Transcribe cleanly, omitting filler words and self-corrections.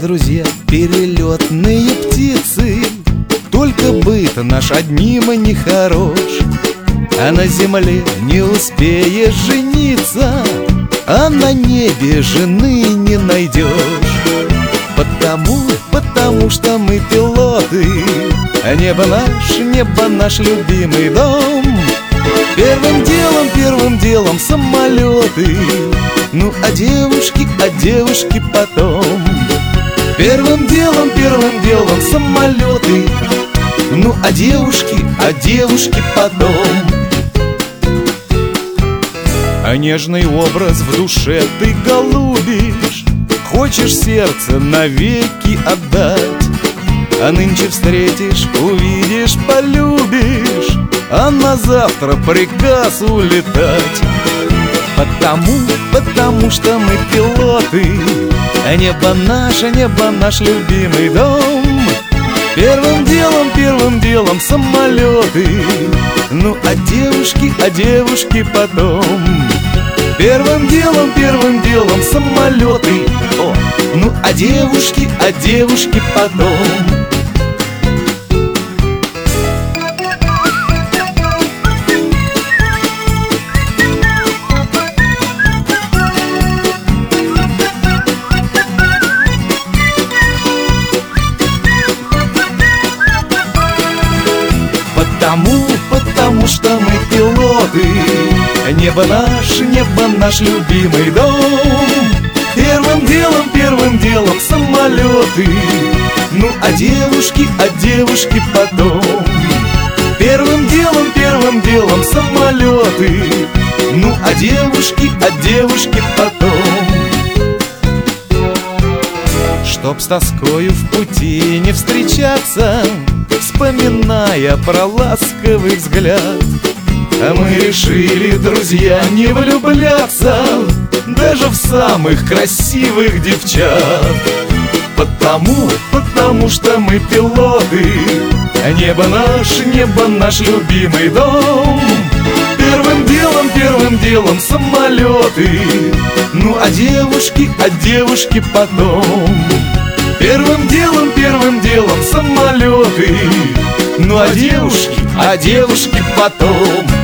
друзья, перелетные птицы, только быт наш одним и не хорош. А на земле не успеешь жениться, а на небе жены не найдешь. Потому что мы пилоты, а небо наш любимый дом. Первым делом самолеты, ну а девушки потом. Первым делом самолеты, ну а девушки потом. А нежный образ в душе ты голубишь, хочешь сердце навеки отдать. А нынче встретишь, увидишь, полюбишь, а на завтра приказ улетать. Потому что мы пилоты, а небо наш любимый дом. Первым делом самолеты, ну а девушки потом. Первым делом самолеты, ну а девушки потом. Потому что мы пилоты, небо наш любимый дом. Первым делом самолеты, ну а девушки потом. Первым делом самолеты, ну а девушки потом. Чтоб с тоскою в пути не встречаться, вспоминая про ласковый взгляд, а мы решили, друзья, не влюбляться даже в самых красивых девчат. Потому что мы пилоты, а небо наш любимый дом. Первым делом самолеты, ну а девушки потом. Первым делом самолеты, ну а девушки потом.